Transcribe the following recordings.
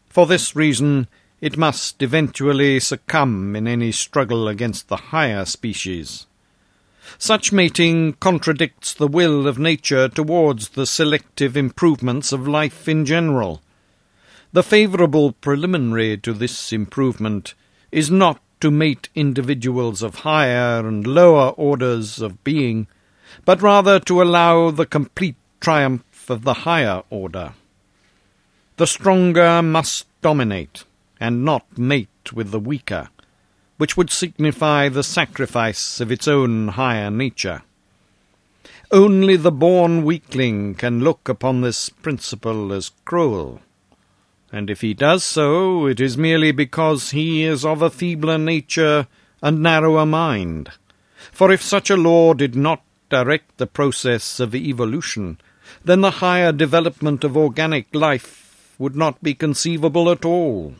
For this reason, it must eventually succumb in any struggle against the higher species. Such mating contradicts the will of nature towards the selective improvements of life in general. The favourable preliminary to this improvement is not to mate individuals of higher and lower orders of being, but rather to allow the complete triumph of the higher order. The stronger must dominate, and not mate with the weaker, which would signify the sacrifice of its own higher nature. Only the born weakling can look upon this principle as cruel, and if he does so, it is merely because he is of a feebler nature and narrower mind. For if such a law did not direct the process of evolution, then the higher development of organic life would not be conceivable at all.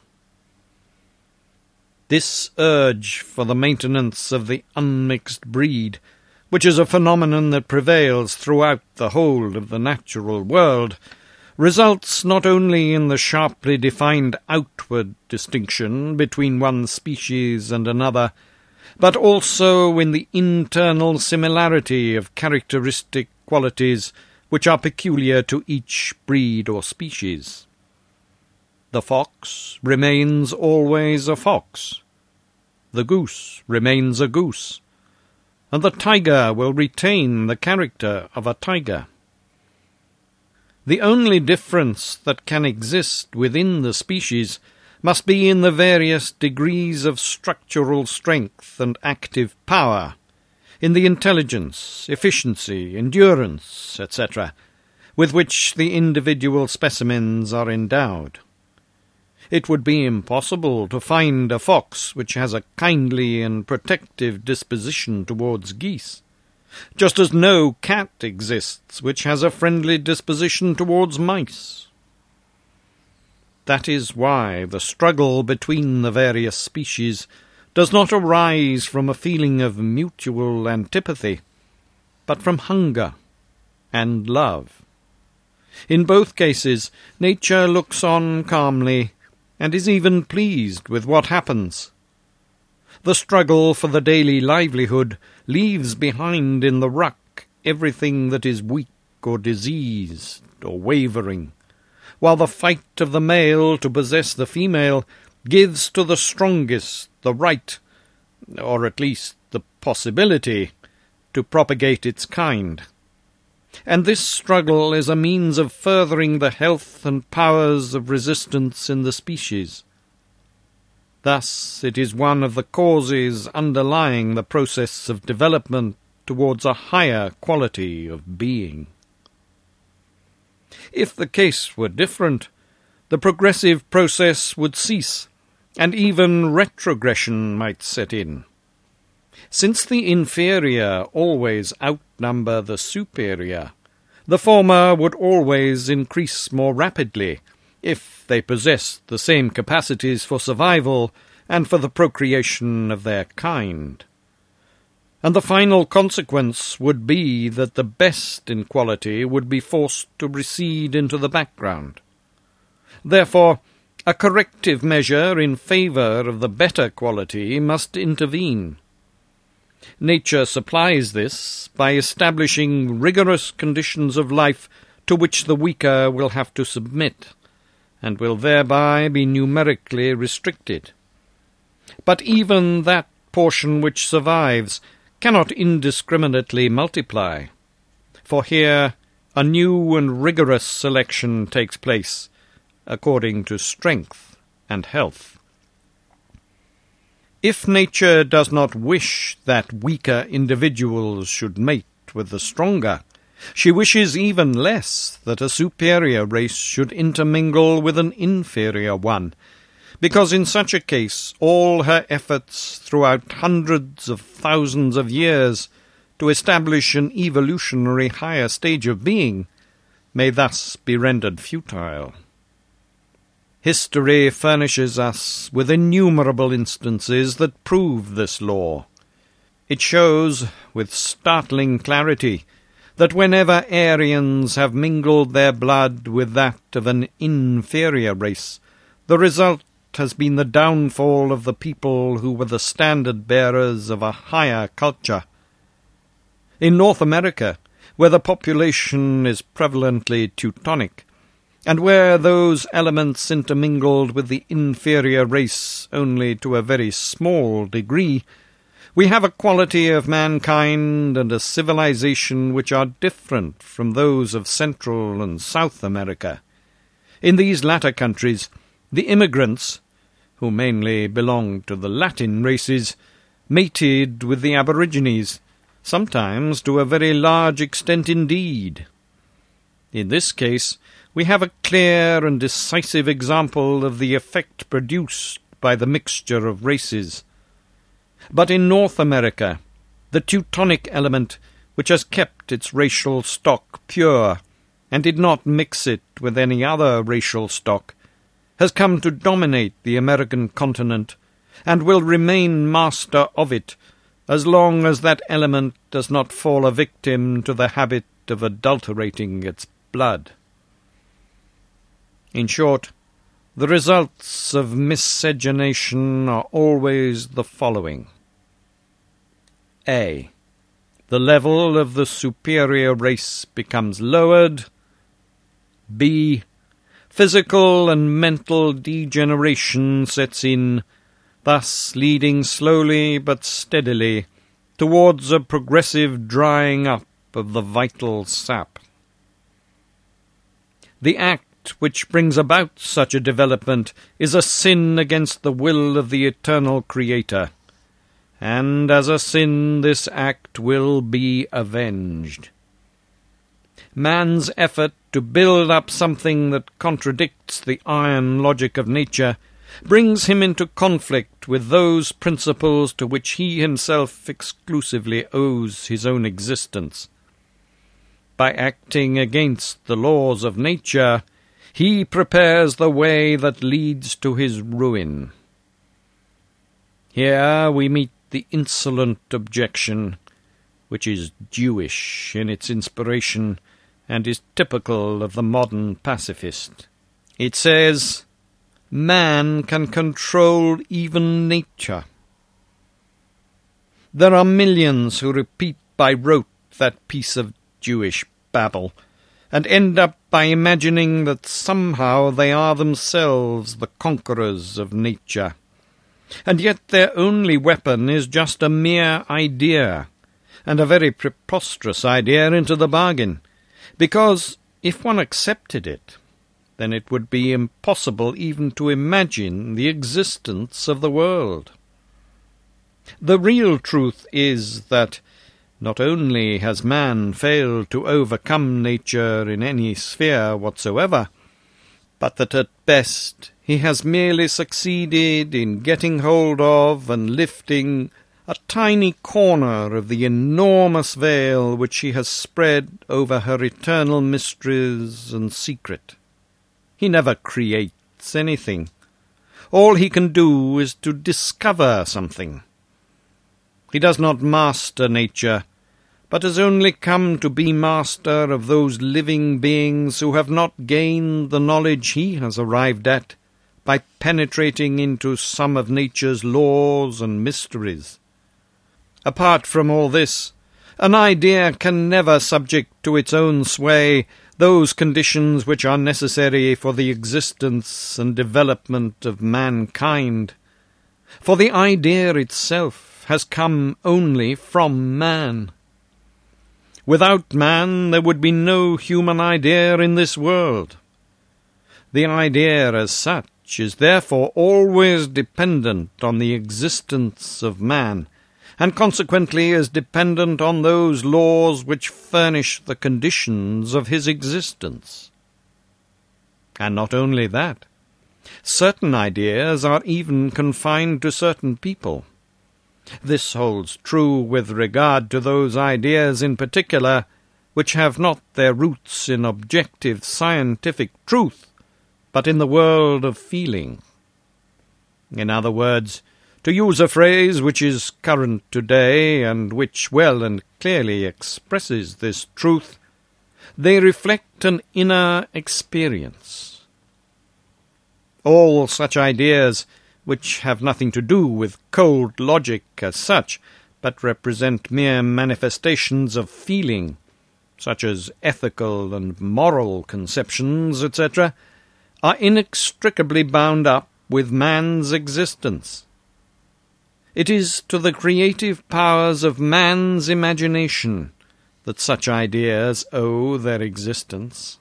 This urge for the maintenance of the unmixed breed, which is a phenomenon that prevails throughout the whole of the natural world, results not only in the sharply defined outward distinction between one species and another, but also in the internal similarity of characteristic qualities which are peculiar to each breed or species. The fox remains always a fox, the goose remains a goose, and the tiger will retain the character of a tiger. The only difference that can exist within the species must be in the various degrees of structural strength and active power, in the intelligence, efficiency, endurance, etc., with which the individual specimens are endowed. It would be impossible to find a fox which has a kindly and protective disposition towards geese, just as no cat exists which has a friendly disposition towards mice. That is why the struggle between the various species does not arise from a feeling of mutual antipathy, but from hunger and love. In both cases, nature looks on calmly and is even pleased with what happens. The struggle for the daily livelihood leaves behind in the ruck everything that is weak or diseased or wavering, while the fight of the male to possess the female gives to the strongest the right, or at least the possibility, to propagate its kind. And this struggle is a means of furthering the health and powers of resistance in the species. Thus it is one of the causes underlying the process of development towards a higher quality of being. If the case were different, the progressive process would cease, and even retrogression might set in. Since the inferior always outnumber the superior, the former would always increase more rapidly if they possessed the same capacities for survival and for the procreation of their kind. And the final consequence would be that the best in quality would be forced to recede into the background. Therefore, a corrective measure in favour of the better quality must intervene. Nature supplies this by establishing rigorous conditions of life to which the weaker will have to submit, and will thereby be numerically restricted. But even that portion which survives cannot indiscriminately multiply, for here a new and rigorous selection takes place, according to strength and health. If nature does not wish that weaker individuals should mate with the stronger, she wishes even less that a superior race should intermingle with an inferior one, because in such a case all her efforts throughout hundreds of thousands of years to establish an evolutionary higher stage of being may thus be rendered futile. History furnishes us with innumerable instances that prove this law. It shows, with startling clarity, that whenever Aryans have mingled their blood with that of an inferior race, The result has been the downfall of the people who were the standard-bearers of a higher culture. In North America, where the population is prevalently Teutonic, and where those elements intermingled with the inferior race only to a very small degree, we have a quality of mankind and a civilization which are different from those of Central and South America. In these latter countries, the immigrants, who mainly belonged to the Latin races, mated with the aborigines, sometimes to a very large extent indeed. In this case, we have a clear and decisive example of the effect produced by the mixture of races. But in North America, the Teutonic element, which has kept its racial stock pure, and did not mix it with any other racial stock, has come to dominate the American continent, and will remain master of it, as long as that element does not fall a victim to the habit of adulterating its blood. In short, the results of miscegenation are always the following. A. The level of the superior race becomes lowered. B. Physical and mental degeneration sets in, thus leading slowly but steadily towards a progressive drying up of the vital sap. The act which brings about such a development is a sin against the will of the eternal Creator, and as a sin this act will be avenged. Man's effort to build up something that contradicts the iron logic of nature brings him into conflict with those principles to which he himself exclusively owes his own existence. By acting against the laws of nature, he prepares the way that leads to his ruin. Here we meet the insolent objection, which is Jewish in its inspiration and is typical of the modern pacifist. It says, man can control even nature. There are millions who repeat by rote that piece of Jewish babble, and end up by imagining that somehow they are themselves the conquerors of nature. And yet their only weapon is just a mere idea, and a very preposterous idea into the bargain, because if one accepted it, then it would be impossible even to imagine the existence of the world. The real truth is that not only has man failed to overcome nature in any sphere whatsoever, but that at best he has merely succeeded in getting hold of and lifting a tiny corner of the enormous veil which she has spread over her eternal mysteries and secret. He never creates anything. All he can do is to discover something. He does not master nature, but has only come to be master of those living beings who have not gained the knowledge he has arrived at by penetrating into some of nature's laws and mysteries. Apart from all this, an idea can never subject to its own sway those conditions which are necessary for the existence and development of mankind, for the idea itself has come only from man. Without man there would be no human idea in this world. The idea as such is therefore always dependent on the existence of man, and consequently is dependent on those laws which furnish the conditions of his existence. And not only that, certain ideas are even confined to certain people. This holds true with regard to those ideas in particular which have not their roots in objective scientific truth, but in the world of feeling. In other words, to use a phrase which is current today and which well and clearly expresses this truth, they reflect an inner experience. All such ideas, which have nothing to do with cold logic as such, but represent mere manifestations of feeling, such as ethical and moral conceptions, etc., are inextricably bound up with man's existence. It is to the creative powers of man's imagination that such ideas owe their existence.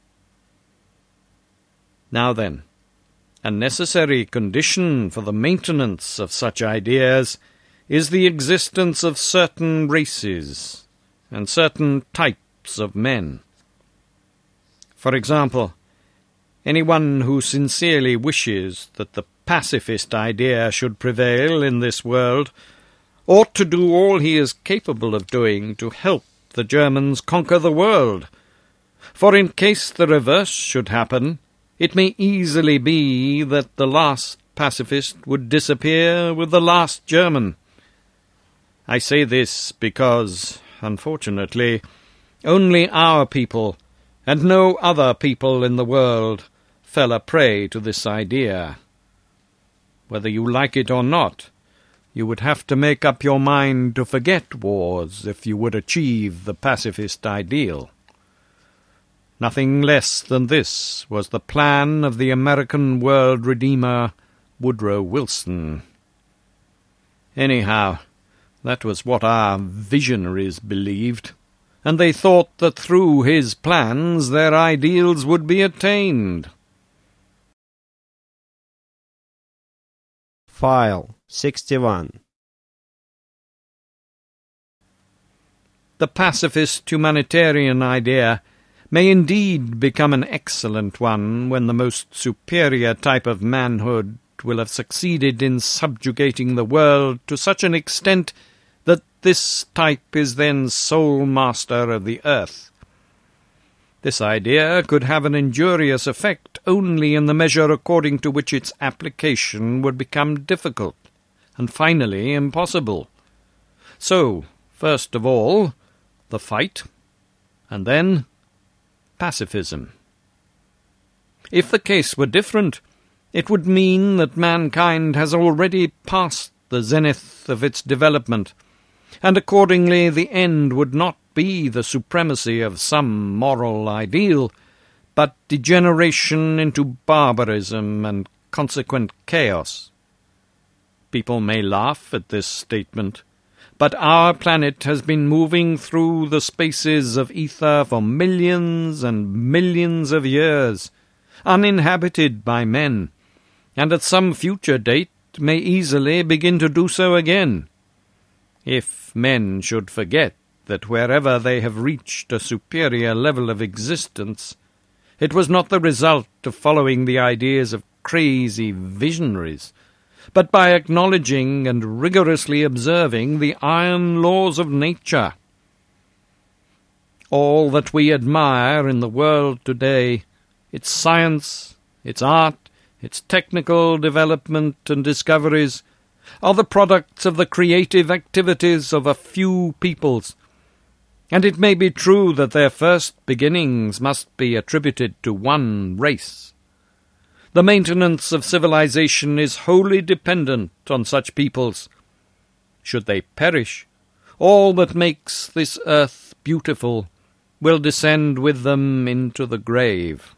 Now then, a necessary condition for the maintenance of such ideas is the existence of certain races and certain types of men. For example, anyone who sincerely wishes that the pacifist idea should prevail in this world ought to do all he is capable of doing to help the Germans conquer the world, for in case the reverse should happen, it may easily be that the last pacifist would disappear with the last German. I say this because, unfortunately, only our people, and no other people in the world, fell a prey to this idea. Whether you like it or not, you would have to make up your mind to forget wars if you would achieve the pacifist ideal. Nothing less than this was the plan of the American world redeemer, Woodrow Wilson. Anyhow, that was what our visionaries believed, and they thought that through his plans their ideals would be attained. File 61. The pacifist humanitarian idea may indeed become an excellent one when the most superior type of manhood will have succeeded in subjugating the world to such an extent that this type is then sole master of the earth. This idea could have an injurious effect only in the measure according to which its application would become difficult, and finally impossible. So, first of all, the fight, and then pacifism. If the case were different, it would mean that mankind has already passed the zenith of its development, and accordingly the end would not be the supremacy of some moral ideal, but degeneration into barbarism and consequent chaos. People may laugh at this statement, but our planet has been moving through the spaces of ether for millions and millions of years, uninhabited by men, and at some future date may easily begin to do so again. If men should forget that wherever they have reached a superior level of existence, it was not the result of following the ideas of crazy visionaries, but by acknowledging and rigorously observing the iron laws of nature. All that we admire in the world today, its science, its art, its technical development and discoveries, are the products of the creative activities of a few peoples, and it may be true that their first beginnings must be attributed to one race. The maintenance of civilization is wholly dependent on such peoples. Should they perish, all that makes this earth beautiful will descend with them into the grave.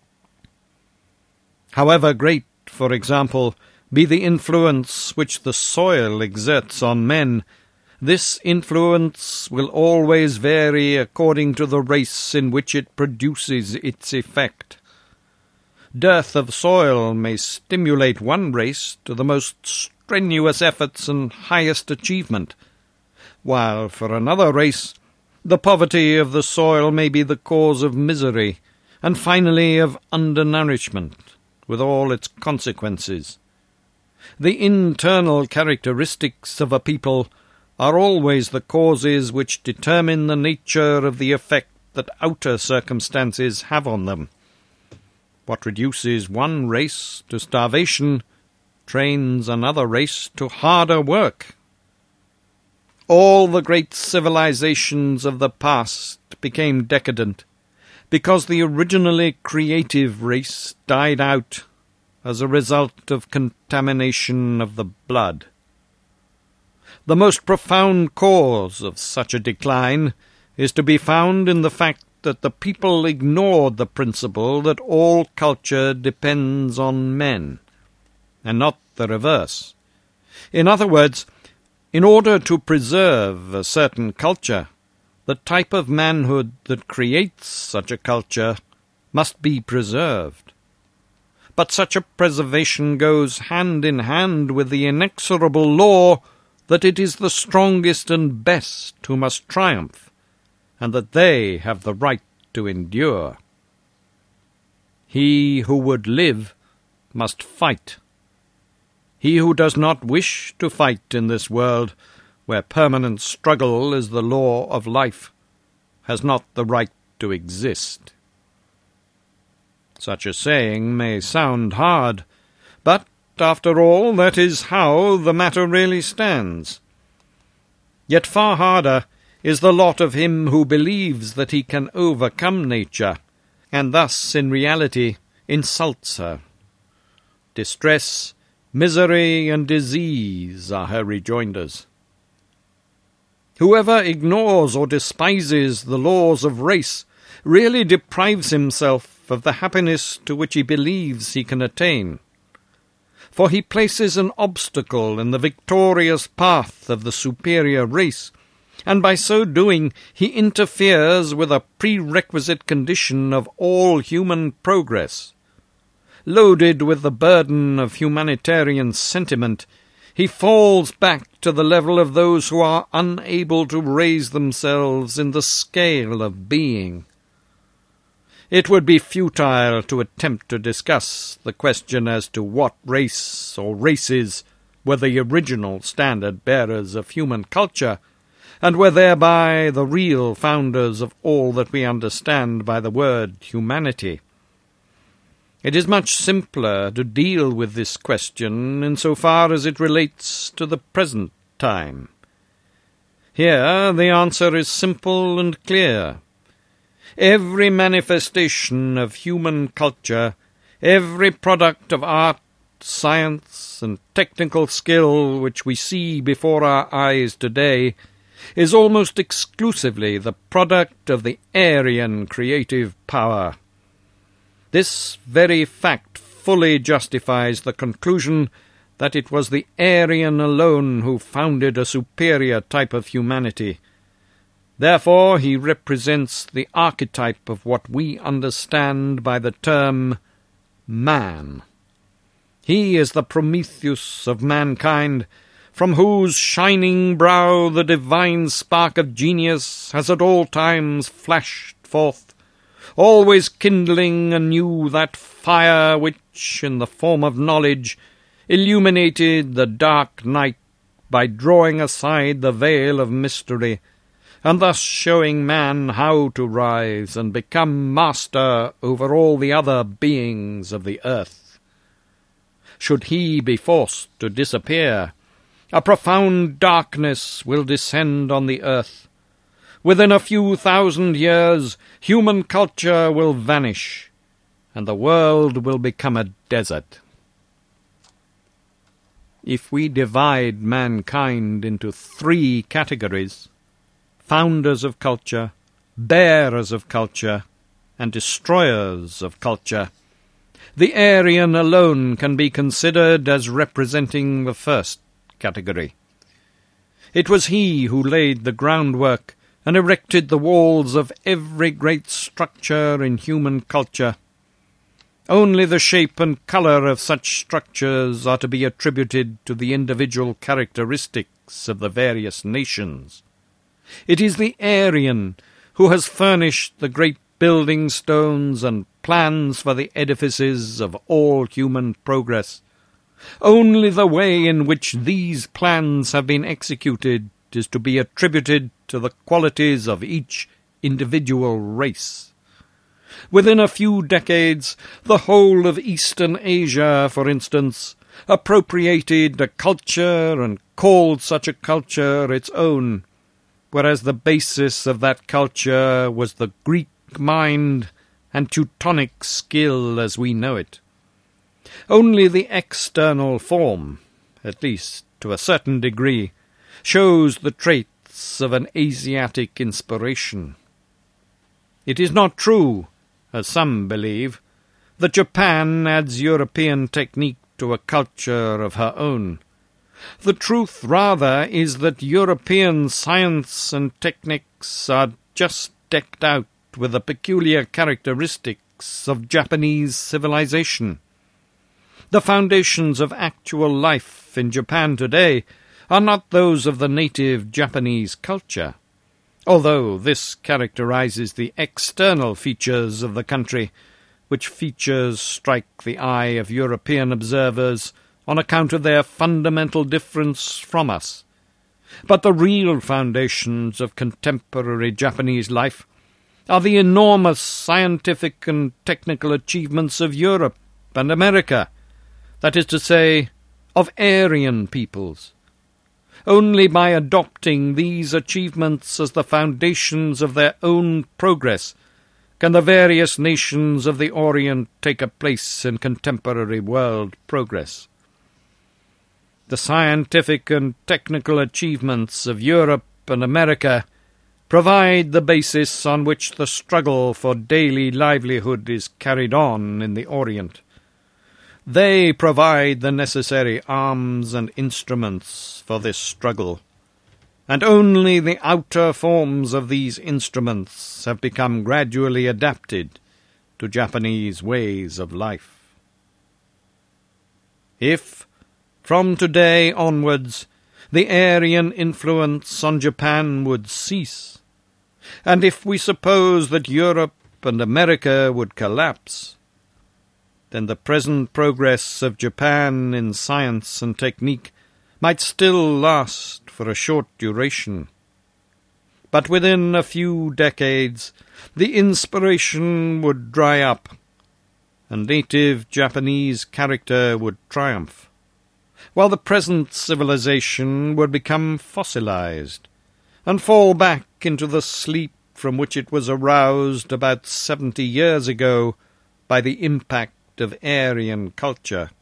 However great, for example, be the influence which the soil exerts on men, this influence will always vary according to the race in which it produces its effect. Dearth of soil may stimulate one race to the most strenuous efforts and highest achievement, while for another race the poverty of the soil may be the cause of misery, and finally of undernourishment, with all its consequences. The internal characteristics of a people are always the causes which determine the nature of the effect that outer circumstances have on them. What reduces one race to starvation trains another race to harder work. All the great civilizations of the past became decadent because the originally creative race died out as a result of contamination of the blood. The most profound cause of such a decline is to be found in the fact that the people ignored the principle that all culture depends on men, and not the reverse. In other words, in order to preserve a certain culture, the type of manhood that creates such a culture must be preserved. But such a preservation goes hand in hand with the inexorable law that it is the strongest and best who must triumph, and that they have the right to endure. He who would live must fight. He who does not wish to fight in this world, where permanent struggle is the law of life, has not the right to exist. Such a saying may sound hard, but, after all, that is how the matter really stands. Yet far harder is the lot of him who believes that he can overcome nature, and thus, in reality, insults her. Distress, misery, and disease are her rejoinders. Whoever ignores or despises the laws of race really deprives himself of the happiness to which he believes he can attain. For he places an obstacle in the victorious path of the superior race, and by so doing he interferes with a prerequisite condition of all human progress. Loaded with the burden of humanitarian sentiment, he falls back to the level of those who are unable to raise themselves in the scale of being. It would be futile to attempt to discuss the question as to what race or races were the original standard-bearers of human culture, and were thereby the real founders of all that we understand by the word humanity. It is much simpler to deal with this question in so far as it relates to the present time. Here the answer is simple and clear. Every manifestation of human culture, every product of art, science, and technical skill which we see before our eyes today is almost exclusively the product of the Aryan creative power. This very fact fully justifies the conclusion that it was the Aryan alone who founded a superior type of humanity. Therefore he represents the archetype of what we understand by the term man. He is the Prometheus of mankind, from whose shining brow the divine spark of genius has at all times flashed forth, always kindling anew that fire which, in the form of knowledge, illuminated the dark night by drawing aside the veil of mystery, and thus showing man how to rise and become master over all the other beings of the earth. Should he be forced to disappear, a profound darkness will descend on the earth. Within a few thousand years, human culture will vanish, and the world will become a desert. If we divide mankind into three categories, founders of culture, bearers of culture, and destroyers of culture, the Aryan alone can be considered as representing the first category. It was he who laid the groundwork and erected the walls of every great structure in human culture. Only the shape and colour of such structures are to be attributed to the individual characteristics of the various nations. It is the Aryan who has furnished the great building stones and plans for the edifices of all human progress. Only the way in which these plans have been executed is to be attributed to the qualities of each individual race. Within a few decades, the whole of Eastern Asia, for instance, appropriated a culture and called such a culture its own, whereas the basis of that culture was the Greek mind and Teutonic skill as we know it. Only the external form, at least to a certain degree, shows the traits of an Asiatic inspiration. It is not true, as some believe, that Japan adds European technique to a culture of her own. The truth, rather, is that European science and techniques are just decked out with the peculiar characteristics of Japanese civilization. The foundations of actual life in Japan today are not those of the native Japanese culture, although this characterizes the external features of the country, which features strike the eye of European observers on account of their fundamental difference from us. But the real foundations of contemporary Japanese life are the enormous scientific and technical achievements of Europe and America, that is to say, of Aryan peoples. Only by adopting these achievements as the foundations of their own progress can the various nations of the Orient take a place in contemporary world progress. The scientific and technical achievements of Europe and America provide the basis on which the struggle for daily livelihood is carried on in the Orient. They provide the necessary arms and instruments for this struggle, and only the outer forms of these instruments have become gradually adapted to Japanese ways of life. If, from today onwards, the Aryan influence on Japan would cease, and if we suppose that Europe and America would collapse, then the present progress of Japan in science and technique might still last for a short duration. But within a few decades the inspiration would dry up, and native Japanese character would triumph, while the present civilization would become fossilized, and fall back into the sleep from which it was aroused about 70 years ago by the impact of Aryan culture.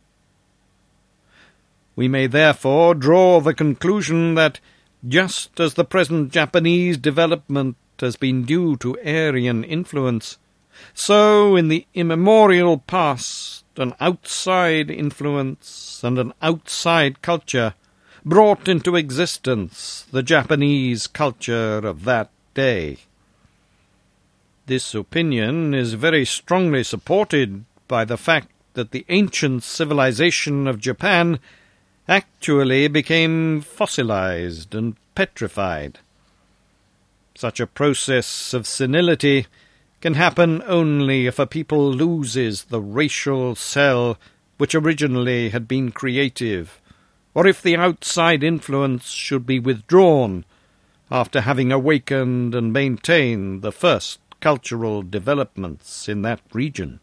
We may therefore draw the conclusion that, just as the present Japanese development has been due to Aryan influence, so in the immemorial past an outside influence and an outside culture brought into existence the Japanese culture of that day. This opinion is very strongly supported by the fact that the ancient civilization of Japan actually became fossilized and petrified. Such a process of senility can happen only if a people loses the racial cell which originally had been creative, or if the outside influence should be withdrawn after having awakened and maintained the first cultural developments in that region.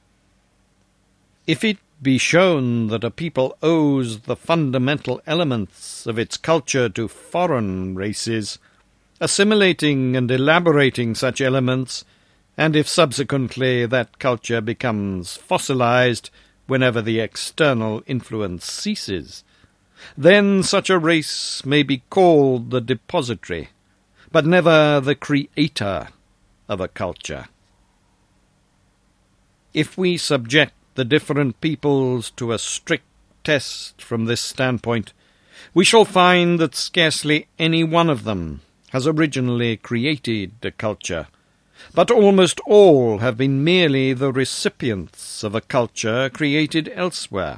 If it be shown that a people owes the fundamental elements of its culture to foreign races, assimilating and elaborating such elements, and if subsequently that culture becomes fossilized whenever the external influence ceases, then such a race may be called the depository, but never the creator of a culture. If we subject the different peoples to a strict test from this standpoint, we shall find that scarcely any one of them has originally created a culture, but almost all have been merely the recipients of a culture created elsewhere.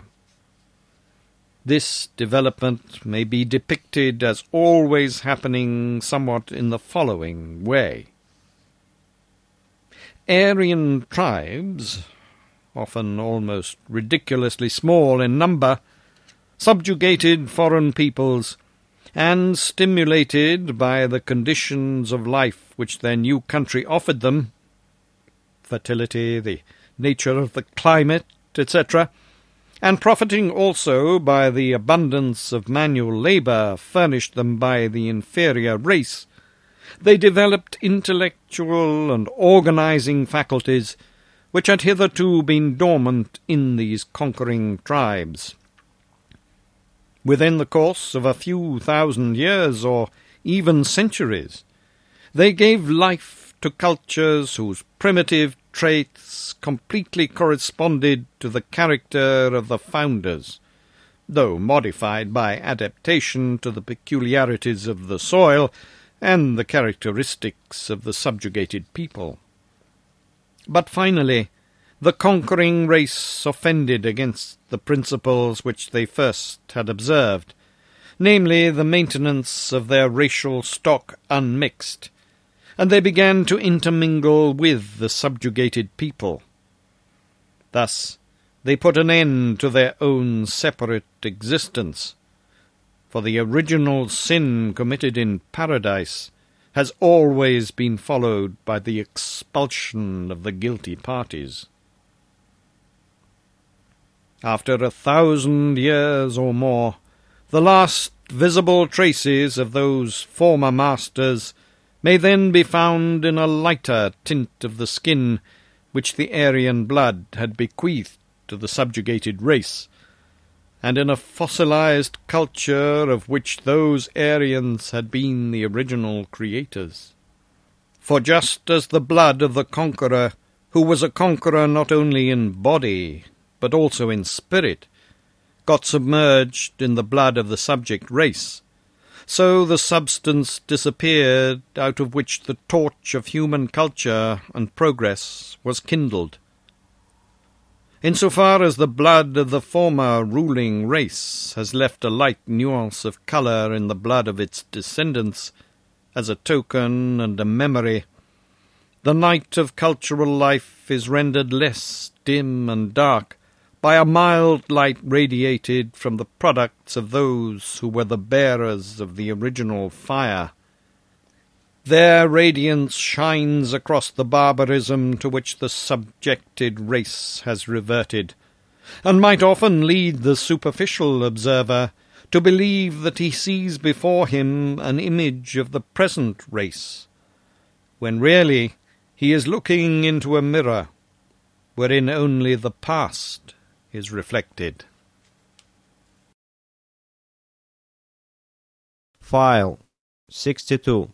This development may be depicted as always happening somewhat in the following way. Aryan tribes, often almost ridiculously small in number, subjugated foreign peoples, and stimulated by the conditions of life which their new country offered them, fertility, the nature of the climate, etc., and profiting also by the abundance of manual labour furnished them by the inferior race, they developed intellectual and organizing faculties which had hitherto been dormant in these conquering tribes. Within the course of a few thousand years, or even centuries, they gave life to cultures whose primitive traits completely corresponded to the character of the founders, though modified by adaptation to the peculiarities of the soil and the characteristics of the subjugated people. But finally, the conquering race offended against the principles which they first had observed, namely the maintenance of their racial stock unmixed, and they began to intermingle with the subjugated people. Thus they put an end to their own separate existence, for the original sin committed in paradise has always been followed by the expulsion of the guilty parties. After 1,000 years or more, the last visible traces of those former masters may then be found in a lighter tint of the skin which the Aryan blood had bequeathed to the subjugated race, and in a fossilized culture of which those Aryans had been the original creators. For just as the blood of the conqueror, who was a conqueror not only in body, but also in spirit, got submerged in the blood of the subject race, so the substance disappeared out of which the torch of human culture and progress was kindled. In so far as the blood of the former ruling race has left a light nuance of colour in the blood of its descendants, as a token and a memory, the night of cultural life is rendered less dim and dark by a mild light radiated from the products of those who were the bearers of the original fire. Their radiance shines across the barbarism to which the subjected race has reverted, and might often lead the superficial observer to believe that he sees before him an image of the present race, when really he is looking into a mirror wherein only the past is reflected. File 62.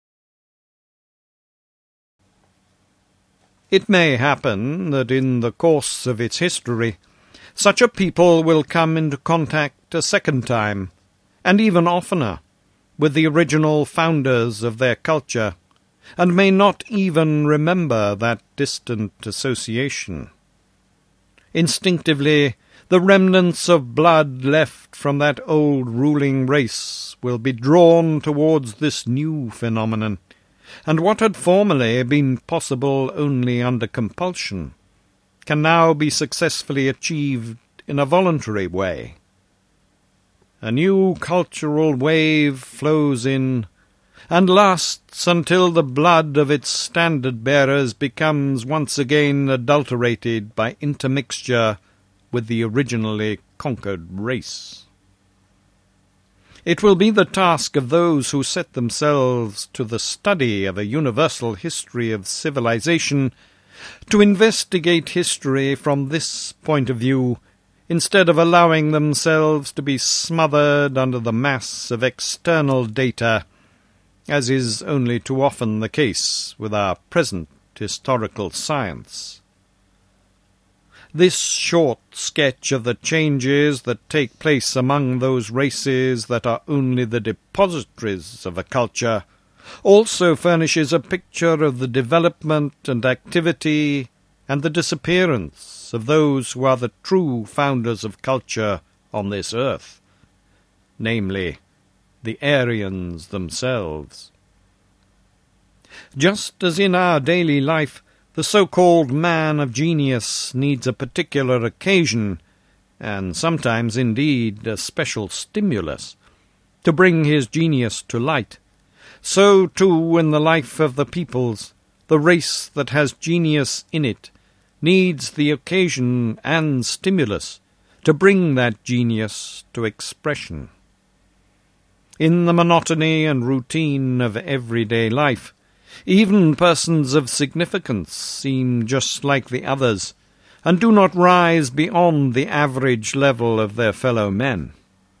It may happen that in the course of its history such a people will come into contact a second time, and even oftener, with the original founders of their culture, and may not even remember that distant association. Instinctively, the remnants of blood left from that old ruling race will be drawn towards this new phenomenon, and what had formerly been possible only under compulsion can now be successfully achieved in a voluntary way. A new cultural wave flows in, and lasts until the blood of its standard-bearers becomes once again adulterated by intermixture with the originally conquered race. It will be the task of those who set themselves to the study of a universal history of civilization to investigate history from this point of view, instead of allowing themselves to be smothered under the mass of external data, as is only too often the case with our present historical science. This short sketch of the changes that take place among those races that are only the depositories of a culture also furnishes a picture of the development and activity and the disappearance of those who are the true founders of culture on this earth, namely, the Aryans themselves. Just as in our daily life the so-called man of genius needs a particular occasion, and sometimes indeed a special stimulus, to bring his genius to light, so too in the life of the peoples, the race that has genius in it needs the occasion and stimulus to bring that genius to expression. In the monotony and routine of everyday life, Even persons of significance seem just like the others, and do not rise beyond the average level of their fellow men.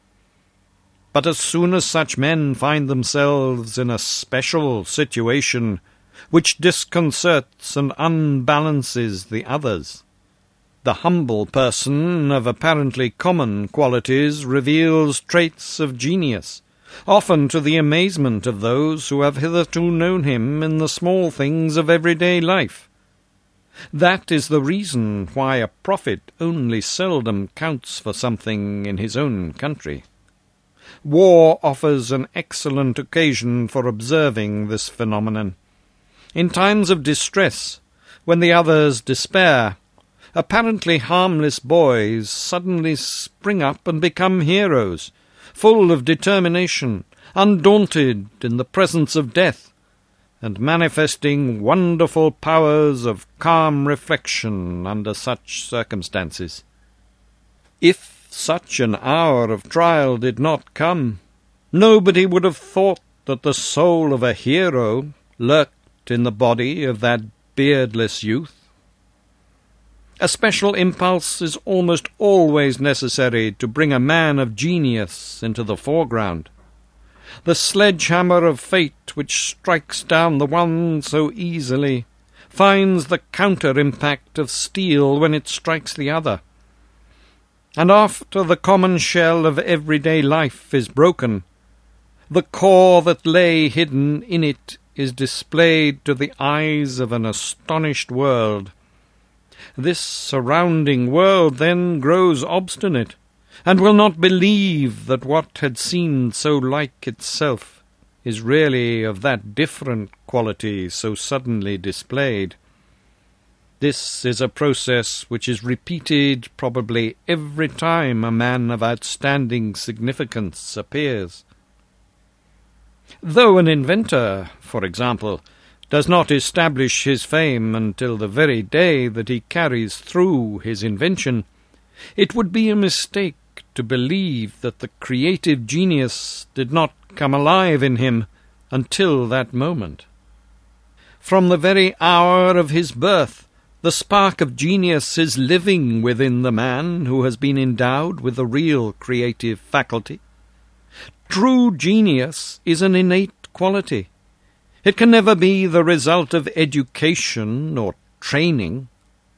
But as soon as such men find themselves in a special situation which disconcerts and unbalances the others, the humble person of apparently common qualities reveals traits of genius, often to the amazement of those who have hitherto known him in the small things of everyday life. That is the reason why a prophet only seldom counts for something in his own country. War offers an excellent occasion for observing this phenomenon. In times of distress, when the others despair, apparently harmless boys suddenly spring up and become heroes, full of determination, undaunted in the presence of death, and manifesting wonderful powers of calm reflection under such circumstances. If such an hour of trial did not come, nobody would have thought that the soul of a hero lurked in the body of that beardless youth. A special impulse is almost always necessary to bring a man of genius into the foreground. The sledgehammer of fate which strikes down the one so easily finds the counter-impact of steel when it strikes the other. And after the common shell of everyday life is broken, the core that lay hidden in it is displayed to the eyes of an astonished world. This surrounding world then grows obstinate, and will not believe that what had seemed so like itself is really of that different quality so suddenly displayed. This is a process which is repeated probably every time a man of outstanding significance appears. Though an inventor, for example, does not establish his fame until the very day that he carries through his invention, it would be a mistake to believe that the creative genius did not come alive in him until that moment. From the very hour of his birth, the spark of genius is living within the man who has been endowed with the real creative faculty. True genius is an innate quality. It can never be the result of education or training.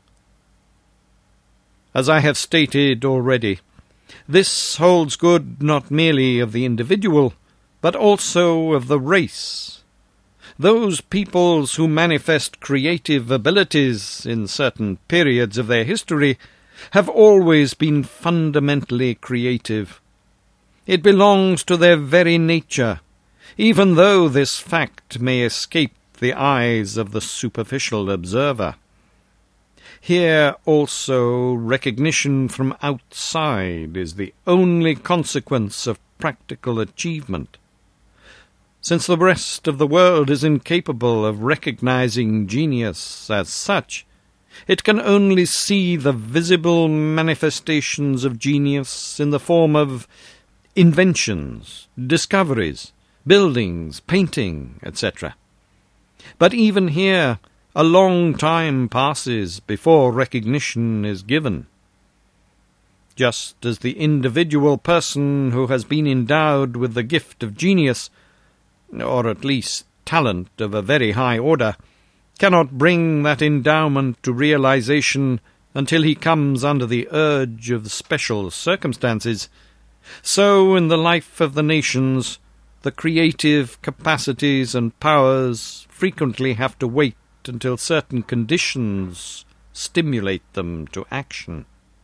As I have stated already, this holds good not merely of the individual, but also of the race. Those peoples who manifest creative abilities in certain periods of their history have always been fundamentally creative. It belongs to their very nature, even though this fact may escape the eyes of the superficial observer. Here also recognition from outside is the only consequence of practical achievement. Since the rest of the world is incapable of recognizing genius as such, it can only see the visible manifestations of genius in the form of inventions, discoveries, buildings, painting, etc. But even here, a long time passes before recognition is given. Just as the individual person who has been endowed with the gift of genius, or at least talent of a very high order, cannot bring that endowment to realization until he comes under the urge of special circumstances, so in the life of the nations, the creative capacities and powers frequently have to wait until certain conditions stimulate them to action.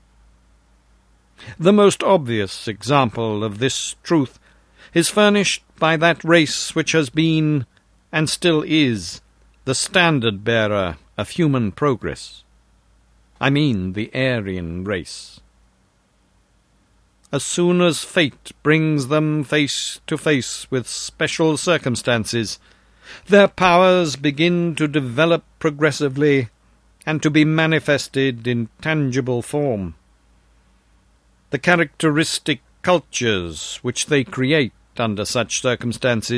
The most obvious example of this truth is furnished by that race which has been, and still is, the standard-bearer of human progress. I mean the Aryan race. As soon as fate brings them face to face with special circumstances, their powers begin to develop progressively and to be manifested in tangible form. The characteristic cultures which they create under such circumstances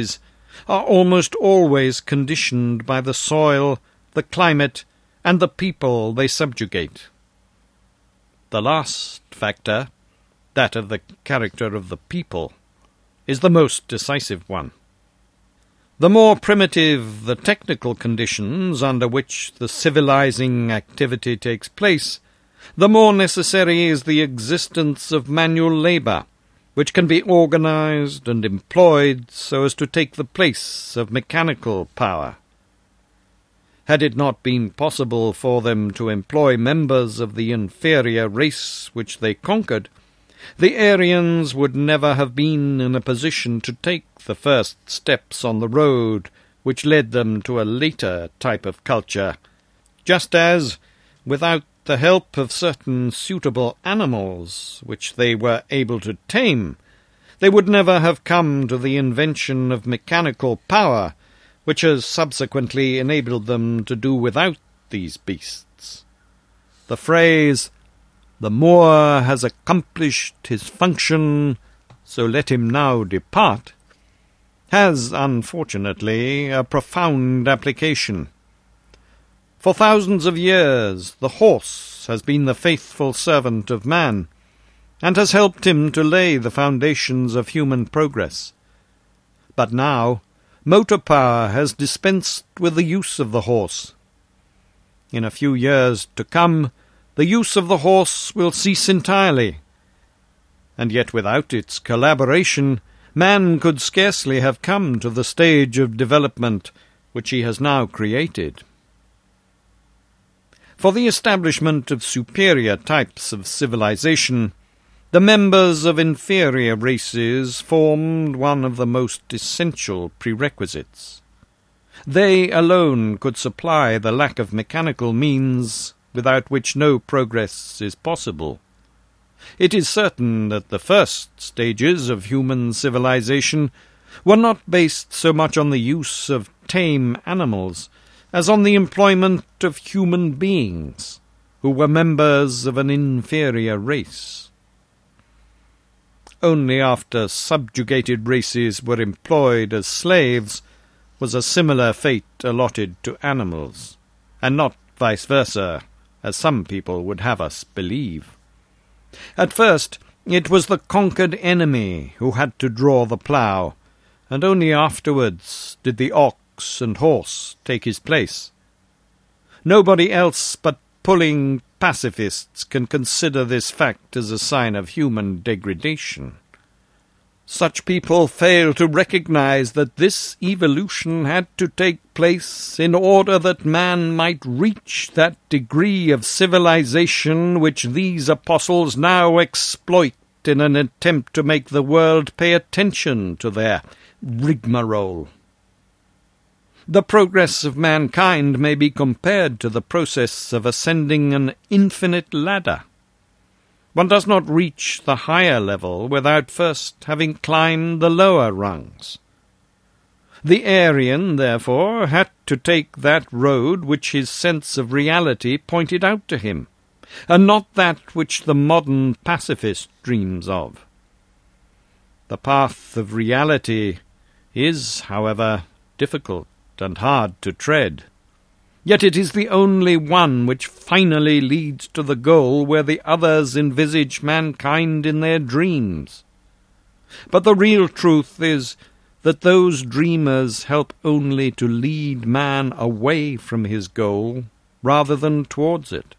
are almost always conditioned by the soil, the climate, and the people they subjugate. The last factor, that of the character of the people, is the most decisive one. The more primitive the technical conditions under which the civilizing activity takes place, the more necessary is the existence of manual labour, which can be organized and employed so as to take the place of mechanical power. Had it not been possible for them to employ members of the inferior race which they conquered, the Aryans would never have been in a position to take the first steps on the road which led them to a later type of culture, just as, without the help of certain suitable animals which they were able to tame, they would never have come to the invention of mechanical power, which has subsequently enabled them to do without these beasts. The phrase, "The Moor has accomplished his function, so let him now depart," has, unfortunately, a profound application. For thousands of years the horse has been the faithful servant of man, and has helped him to lay the foundations of human progress. But now motor power has dispensed with the use of the horse. In a few years to come, the use of the horse will cease entirely, and yet without its collaboration man could scarcely have come to the stage of development which he has now created. For the establishment of superior types of civilization, the members of inferior races formed one of the most essential prerequisites. They alone could supply the lack of mechanical means without which no progress is possible. It is certain that the first stages of human civilization were not based so much on the use of tame animals as on the employment of human beings, who were members of an inferior race. Only after subjugated races were employed as slaves was a similar fate allotted to animals, and not vice versa, as some people would have us believe. At first it was the conquered enemy who had to draw the plough, and only afterwards did the ox and horse take his place. Nobody else but pulling pacifists can consider this fact as a sign of human degradation. Such people fail to recognize that this evolution had to take place in order that man might reach that degree of civilization which these apostles now exploit in an attempt to make the world pay attention to their rigmarole. The progress of mankind may be compared to the process of ascending an infinite ladder. One does not reach the higher level without first having climbed the lower rungs. The Aryan, therefore, had to take that road which his sense of reality pointed out to him, and not that which the modern pacifist dreams of. The path of reality is, however, difficult and hard to tread. Yet it is the only one which finally leads to the goal where the others envisage mankind in their dreams. But the real truth is that those dreamers help only to lead man away from his goal rather than towards it.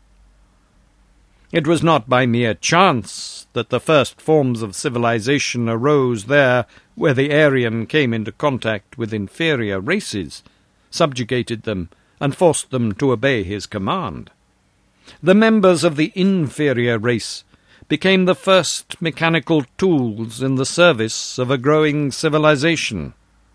It was not by mere chance that the first forms of civilization arose there where the Aryan came into contact with inferior races, subjugated them, and forced them to obey his command. The members of the inferior race became the first mechanical tools in the service of a growing civilization.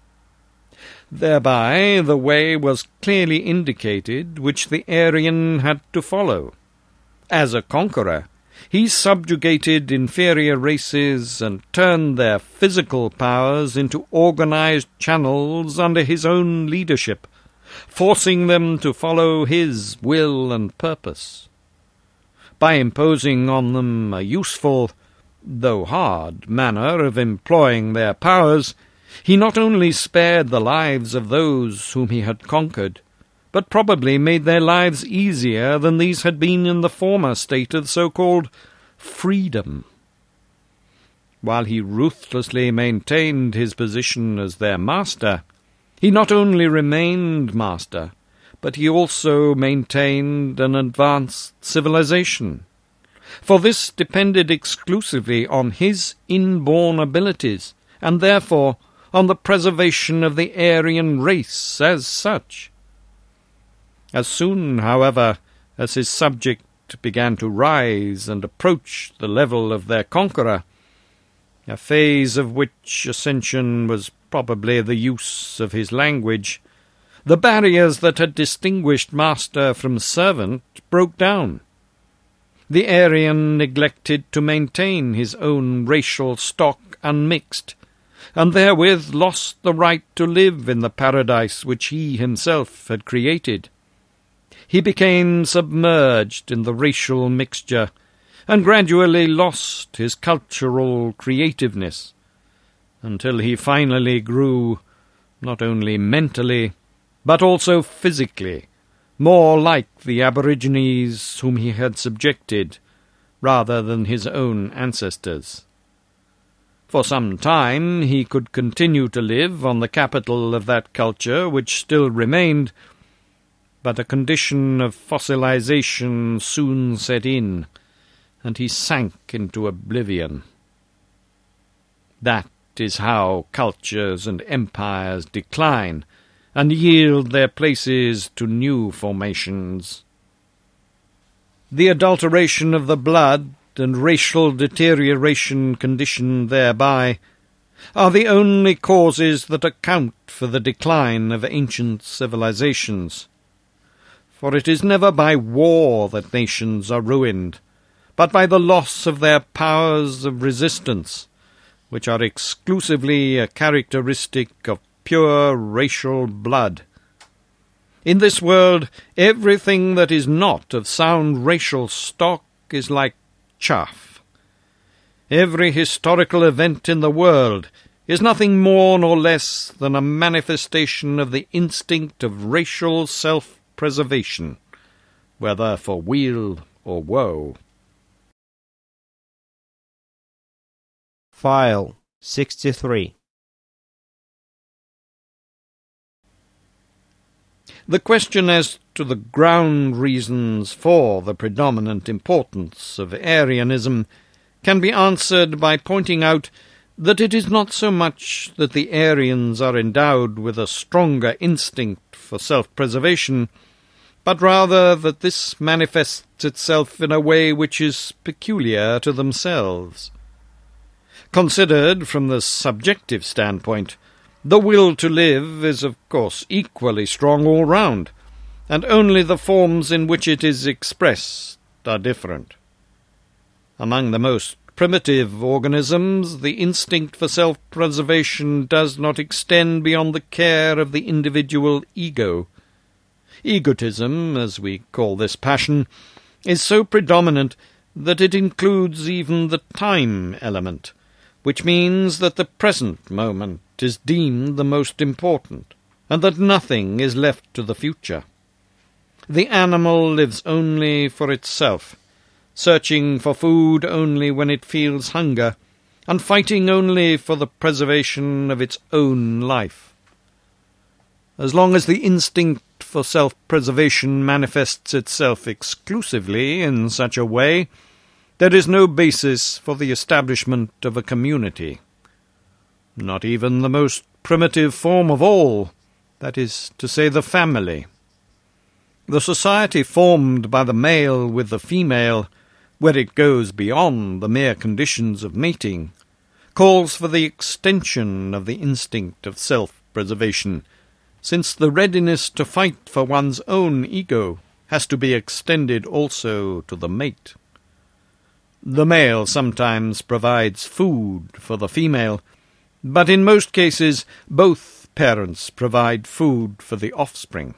Thereby the way was clearly indicated which the Aryan had to follow. As a conqueror, he subjugated inferior races and turned their physical powers into organized channels under his own leadership, forcing them to follow his will and purpose. By imposing on them a useful, though hard, manner of employing their powers, He not only spared the lives of those whom he had conquered, but probably made their lives easier than these had been in the former state of so-called freedom. While he ruthlessly maintained his position as their master, he not only remained master, but he also maintained an advanced civilization. For this depended exclusively on his inborn abilities, and therefore on the preservation of the Aryan race as such. As soon, however, as his subject began to rise and approach the level of their conqueror, a phase of which ascension was probably the use of his language, the barriers that had distinguished master from servant broke down. The Aryan neglected to maintain his own racial stock unmixed, and therewith lost the right to live in the paradise which he himself had created. He became submerged in the racial mixture, and gradually lost his cultural creativeness, until he finally grew, not only mentally, but also physically, more like the aborigines whom he had subjected, rather than his own ancestors. For some time he could continue to live on the capital of that culture which still remained, but a condition of fossilization soon set in, and he sank into oblivion. That is how cultures and empires decline, and yield their places to new formations. The adulteration of the blood and racial deterioration conditioned thereby are the only causes that account for the decline of ancient civilizations. For it is never by war that nations are ruined, but by the loss of their powers of resistance, which are exclusively a characteristic of pure racial blood. In this world, everything that is not of sound racial stock is like chaff. Every historical event in the world is nothing more nor less than a manifestation of the instinct of racial self-preservation, whether for weal or woe. File 63. The question as to the ground reasons for the predominant importance of Aryanism can be answered by pointing out that it is not so much that the Aryans are endowed with a stronger instinct for self-preservation, but rather that this manifests itself in a way which is peculiar to themselves. Considered from the subjective standpoint, the will to live is of course equally strong all round, and only the forms in which it is expressed are different. Among the most primitive organisms, the instinct for self-preservation does not extend beyond the care of the individual ego. Egotism, as we call this passion, is so predominant that it includes even the time element, which means that the present moment is deemed the most important, and that nothing is left to the future. The animal lives only for itself, searching for food only when it feels hunger, and fighting only for the preservation of its own life. As long as the instinct for self-preservation manifests itself exclusively in such a way, there is no basis for the establishment of a community. Not even the most primitive form of all, that is to say, the family. The society formed by the male with the female, where it goes beyond the mere conditions of mating, calls for the extension of the instinct of self-preservation, since the readiness to fight for one's own ego has to be extended also to the mate. The male sometimes provides food for the female, but in most cases both parents provide food for the offspring.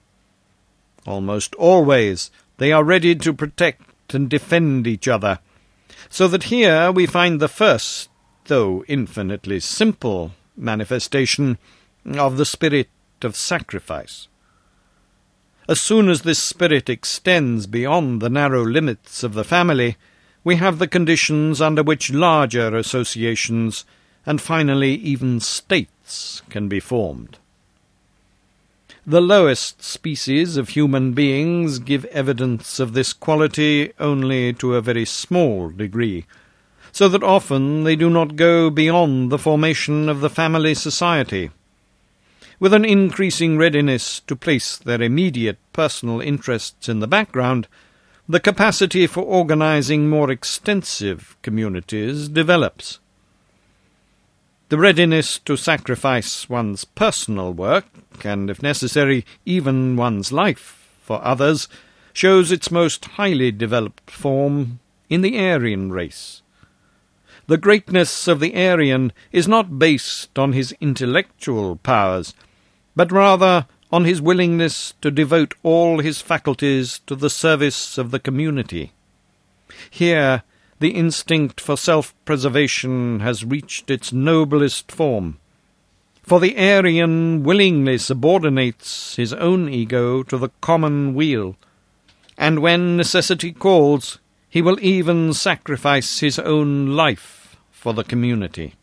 Almost always they are ready to protect and defend each other, so that here we find the first, though infinitely simple, manifestation of the spirit of sacrifice. As soon as this spirit extends beyond the narrow limits of the family, we have the conditions under which larger associations, and finally even states, can be formed. The lowest species of human beings give evidence of this quality only to a very small degree, so that often they do not go beyond the formation of the family society. With an increasing readiness to place their immediate personal interests in the background, the capacity for organizing more extensive communities develops. The readiness to sacrifice one's personal work, and if necessary even one's life, for others, shows its most highly developed form in the Aryan race. The greatness of the Aryan is not based on his intellectual powers, but rather on his willingness to devote all his faculties to the service of the community. Here, the instinct for self-preservation has reached its noblest form, for the Aryan willingly subordinates his own ego to the common weal, and when necessity calls, he will even sacrifice his own life for the community.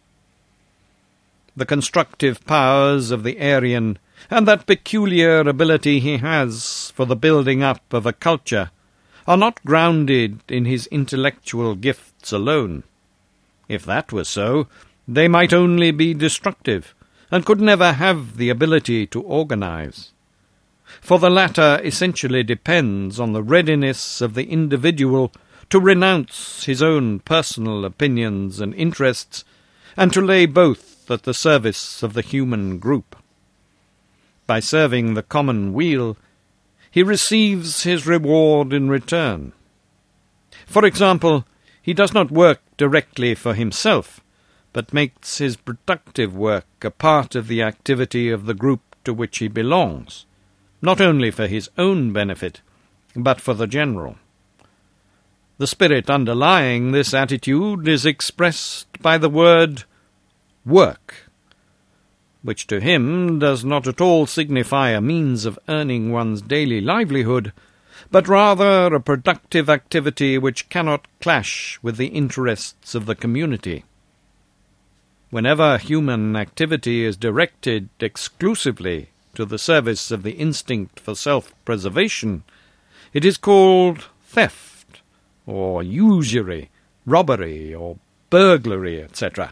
The constructive powers of the Aryan, and that peculiar ability he has for the building up of a culture, are not grounded in his intellectual gifts alone. If that were so, they might only be destructive, and could never have the ability to organize. For the latter essentially depends on the readiness of the individual to renounce his own personal opinions and interests, and to lay both at the service of the human group. By serving the common weal, he receives his reward in return. For example, he does not work directly for himself, but makes his productive work a part of the activity of the group to which he belongs, not only for his own benefit, but for the general. The spirit underlying this attitude is expressed by the word work, which to him does not at all signify a means of earning one's daily livelihood, but rather a productive activity which cannot clash with the interests of the community. Whenever human activity is directed exclusively to the service of the instinct for self-preservation, it is called theft, or usury, robbery, or burglary, etc.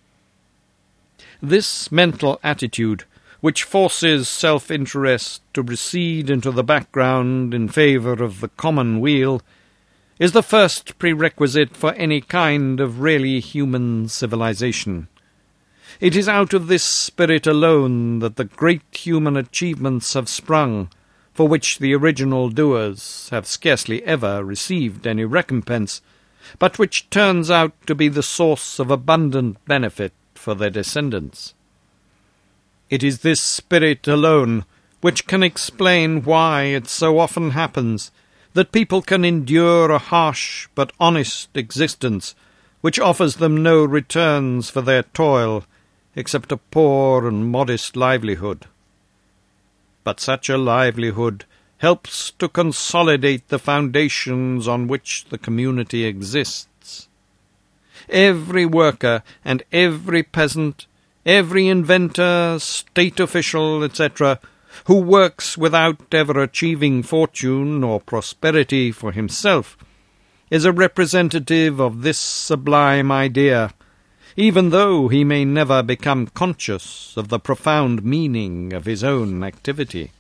This mental attitude, which forces self-interest to recede into the background in favour of the common weal, is the first prerequisite for any kind of really human civilization. It is out of this spirit alone that the great human achievements have sprung, for which the original doers have scarcely ever received any recompense, but which turns out to be the source of abundant benefit for their descendants. It is this spirit alone which can explain why it so often happens that people can endure a harsh but honest existence which offers them no returns for their toil except a poor and modest livelihood. But such a livelihood helps to consolidate the foundations on which the community exists. Every worker and every peasant, every inventor, state official, etc., who works without ever achieving fortune or prosperity for himself, is a representative of this sublime idea, even though he may never become conscious of the profound meaning of his own activity.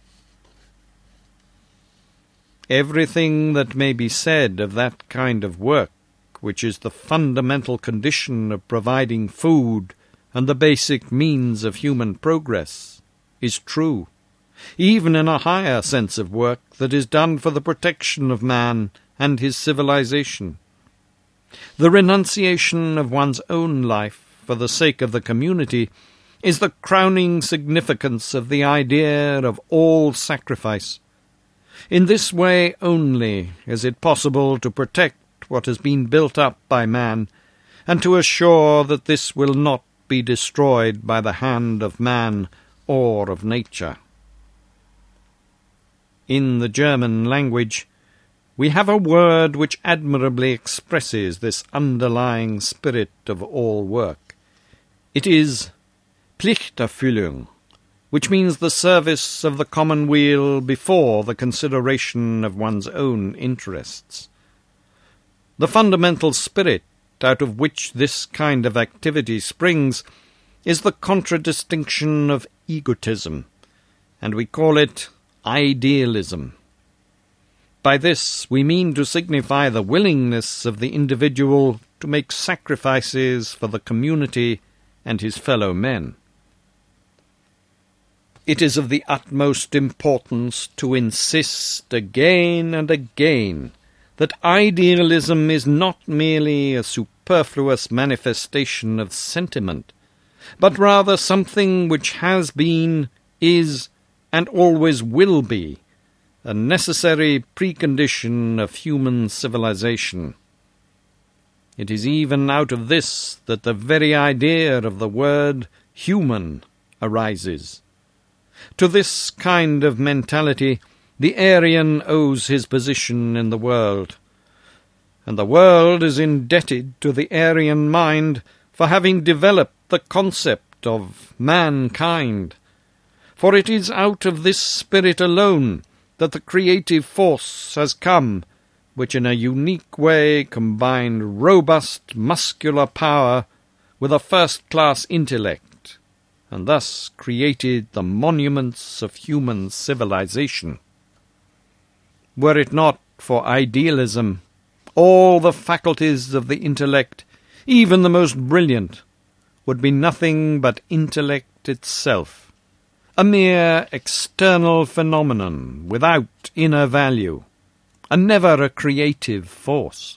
Everything that may be said of that kind of work, which is the fundamental condition of providing food and the basic means of human progress, is true, even in a higher sense of work that is done for the protection of man and his civilization. The renunciation of one's own life for the sake of the community is the crowning significance of the idea of all sacrifice. In this way only is it possible to protect what has been built up by man, and to assure that this will not be destroyed by the hand of man or of nature. In the German language, we have a word which admirably expresses this underlying spirit of all work. It is Pflichterfüllung, which means the service of the common weal before the consideration of one's own interests. The fundamental spirit out of which this kind of activity springs is the contradistinction of egotism, and we call it idealism. By this we mean to signify the willingness of the individual to make sacrifices for the community and his fellow men. It is of the utmost importance to insist again and again that idealism is not merely a superfluous manifestation of sentiment, but rather something which has been, is, and always will be a necessary precondition of human civilization. It is even out of this that the very idea of the word human arises. To this kind of mentality the Aryan owes his position in the world, and the world is indebted to the Aryan mind for having developed the concept of mankind. For it is out of this spirit alone that the creative force has come, which in a unique way combined robust muscular power with a first-class intellect, and thus created the monuments of human civilization. Were it not for idealism, all the faculties of the intellect, even the most brilliant, would be nothing but intellect itself, a mere external phenomenon without inner value, and never a creative force.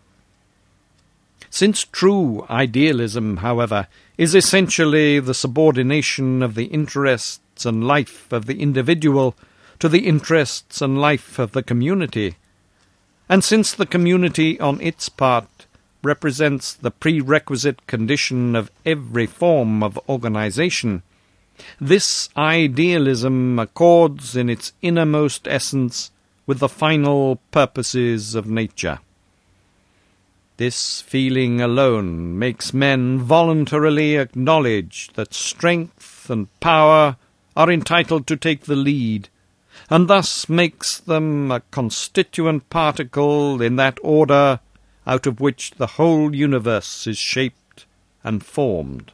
Since true idealism, however, is essentially the subordination of the interests and life of the individual to the interests and life of the community, and since the community on its part represents the prerequisite condition of every form of organization, this idealism accords in its innermost essence with the final purposes of nature. This feeling alone makes men voluntarily acknowledge that strength and power are entitled to take the lead, and thus makes them a constituent particle in that order out of which the whole universe is shaped and formed.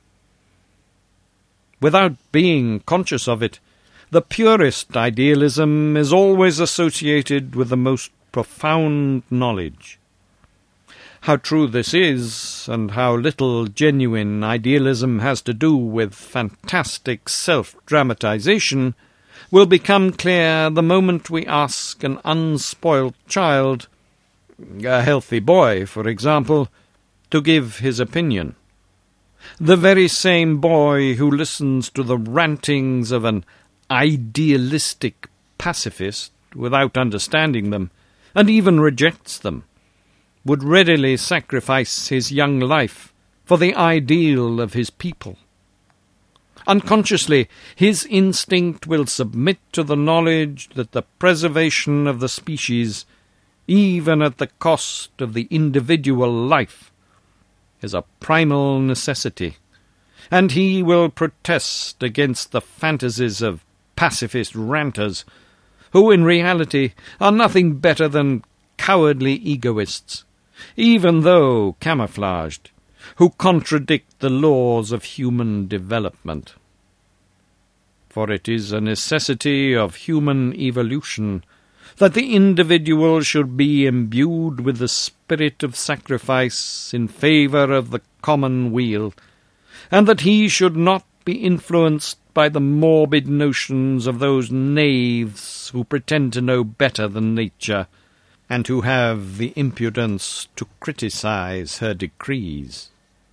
Without being conscious of it, the purest idealism is always associated with the most profound knowledge. How true this is, and how little genuine idealism has to do with fantastic self-dramatization, will become clear the moment we ask an unspoilt child, a healthy boy, for example, to give his opinion. The very same boy who listens to the rantings of an idealistic pacifist without understanding them, and even rejects them, would readily sacrifice his young life for the ideal of his people. Unconsciously, his instinct will submit to the knowledge that the preservation of the species, even at the cost of the individual life, is a primal necessity, and he will protest against the fantasies of pacifist ranters, who in reality are nothing better than cowardly egoists, even though camouflaged, who contradict the laws of human development. For it is a necessity of human evolution that the individual should be imbued with the spirit of sacrifice in favour of the common weal, and that he should not be influenced by the morbid notions of those knaves who pretend to know better than nature, and who have the impudence to criticize her decrees.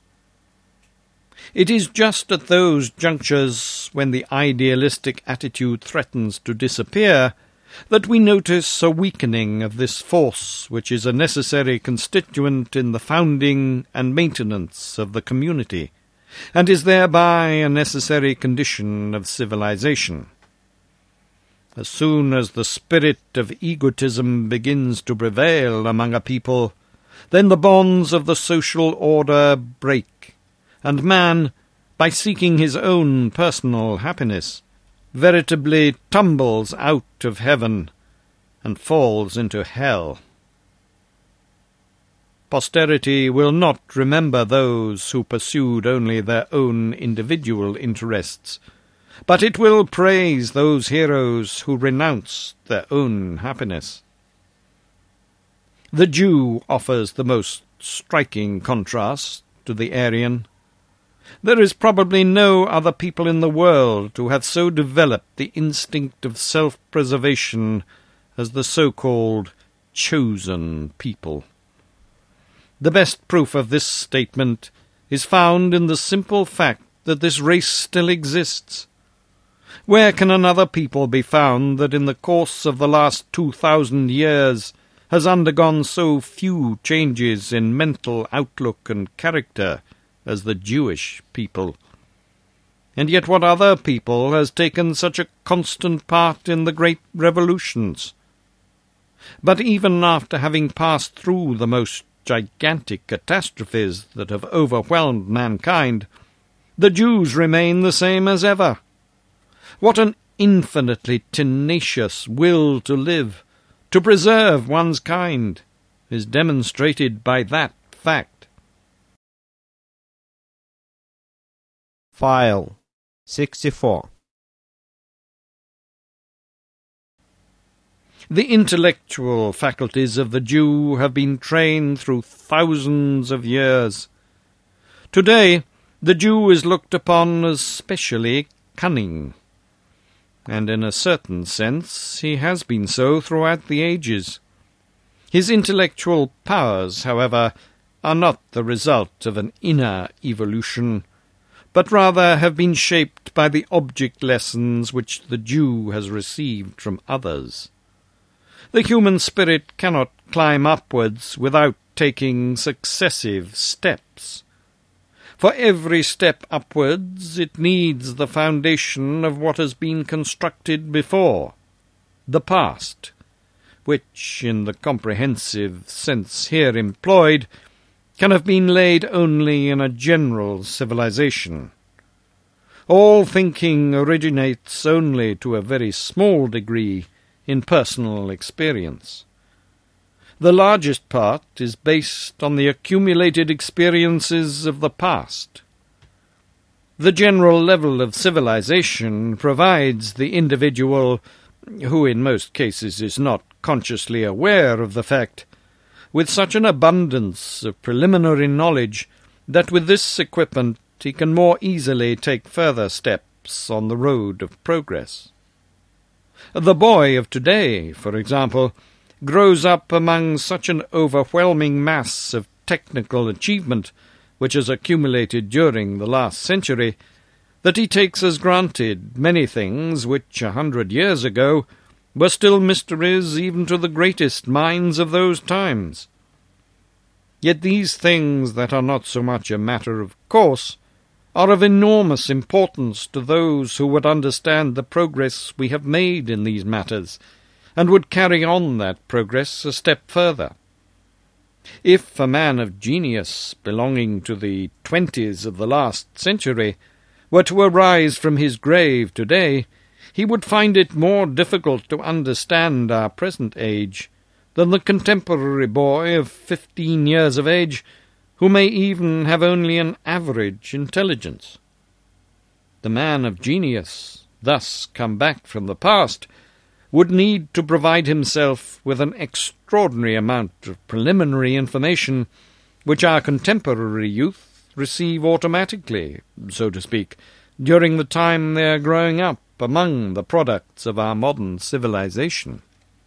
It is just at those junctures when the idealistic attitude threatens to disappear that we notice a weakening of this force which is a necessary constituent in the founding and maintenance of the community, and is thereby a necessary condition of civilization. As soon as the spirit of egotism begins to prevail among a people, then the bonds of the social order break, and man, by seeking his own personal happiness, veritably tumbles out of heaven and falls into hell. Posterity will not remember those who pursued only their own individual interests, but it will praise those heroes who renounced their own happiness. The Jew offers the most striking contrast to the Aryan. There is probably no other people in the world who have so developed the instinct of self-preservation as the so-called chosen people. The best proof of this statement is found in the simple fact that this race still exists. Where can another people be found that in the course of the last 2,000 years has undergone so few changes in mental outlook and character as the Jewish people? And yet what other people has taken such a constant part in the great revolutions? But even after having passed through the most gigantic catastrophes that have overwhelmed mankind, the Jews remain the same as ever. What an infinitely tenacious will to live, to preserve one's kind, is demonstrated by that fact. File 64. The intellectual faculties of the Jew have been trained through thousands of years. Today, the Jew is looked upon as specially cunning, and in a certain sense he has been so throughout the ages. His intellectual powers, however, are not the result of an inner evolution, but rather have been shaped by the object lessons which the Jew has received from others. The human spirit cannot climb upwards without taking successive steps. For every step upwards it needs the foundation of what has been constructed before, the past, which, in the comprehensive sense here employed, can have been laid only in a general civilization. All thinking originates only to a very small degree in personal experience. The largest part is based on the accumulated experiences of the past. The general level of civilization provides the individual, who in most cases is not consciously aware of the fact, with such an abundance of preliminary knowledge that with this equipment he can more easily take further steps on the road of progress. The boy of today, for example, grows up among such an overwhelming mass of technical achievement which has accumulated during the last century, that he takes as granted many things which 100 years ago were still mysteries even to the greatest minds of those times. Yet these things that are not so much a matter of course are of enormous importance to those who would understand the progress we have made in these matters, and would carry on that progress a step further. If a man of genius belonging to the 20s of the last century were to arise from his grave today, he would find it more difficult to understand our present age than the contemporary boy of 15 years of age, who may even have only an average intelligence. The man of genius, thus come back from the past, would need to provide himself with an extraordinary amount of preliminary information which our contemporary youth receive automatically, so to speak, during the time they are growing up among the products of our modern civilization.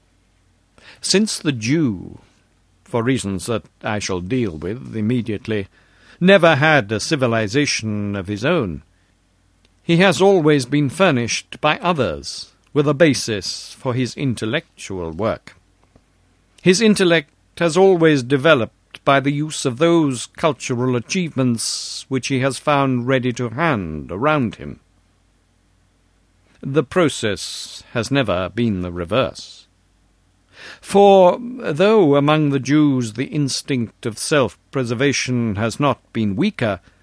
Since the Jew, for reasons that I shall deal with immediately, never had a civilization of his own, he has always been furnished by others with a basis for his intellectual work. His intellect has always developed by the use of those cultural achievements which he has found ready to hand around him. The process has never been the reverse. For, though among the Jews the instinct of self-preservation has not been weaker,